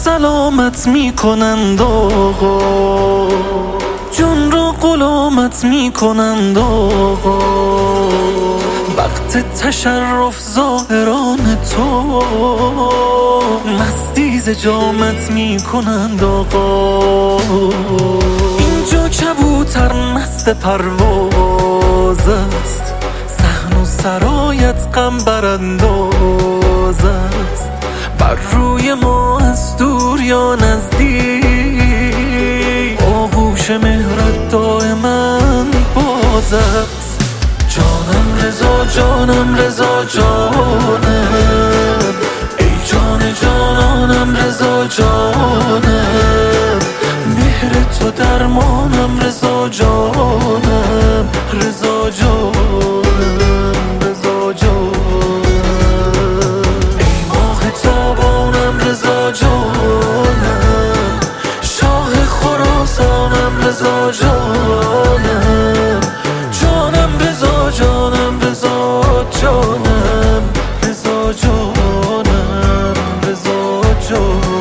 سلامت میکنند آقا، جان را غلامت میکنند آقا. وقت تشرف ظاهران تو مستی ز جامت میکنند آقا. اینجا کبوتر مست پرواز است، صحن و سرایت غم برانداز است. بر روی ما از دور یا نزدیک آغوش مهرت دائما باز است. جانم رضا جانم رضا جانم، ای جان جانانم رضا جانم. مهر تو درمانم رضا جانم، رضا جانم، رضا جانم. ای ماه تابانم رضا جانم، شاه خراسانم رضا جانم. جانم رضا جانم رضا جانم، رضا جانم، رضا جانم.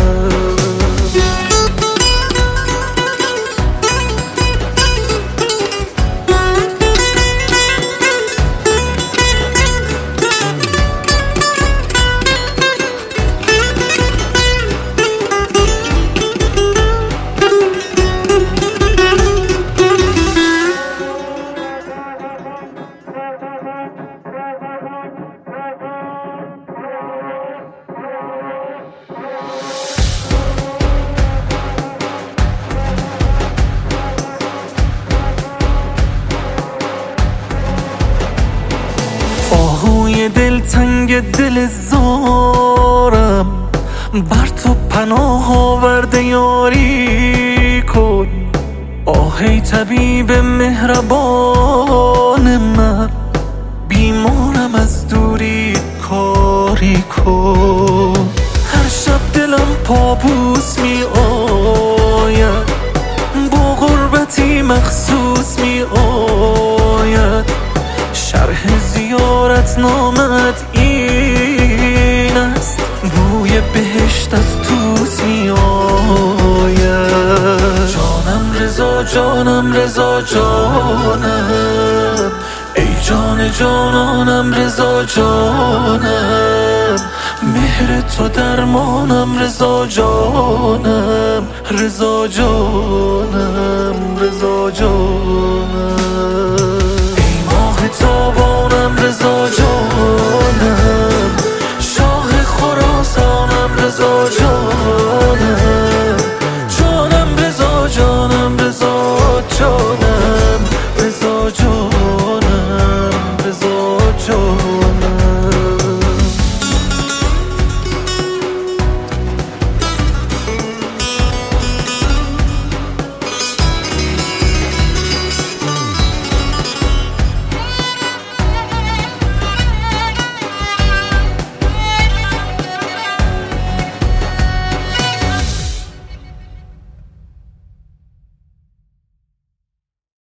آهوی دلتنگ دل زارم، بر تو پناه آورده یاری کن. آه ای طبیب مهربان من، بیمارم از دوری کاری کن. هر شب دلم پابوس می آید، با غربتی مخصوص می آید. شرح زیارت نامت این است، بوی بهشت از توس می آید. جانم رضا جانم رضا جانم، ای جان جانانم رضا جانم. مهر تو درمانم رضا جانم، رضا جانم، رضا جانم. تابانم رضا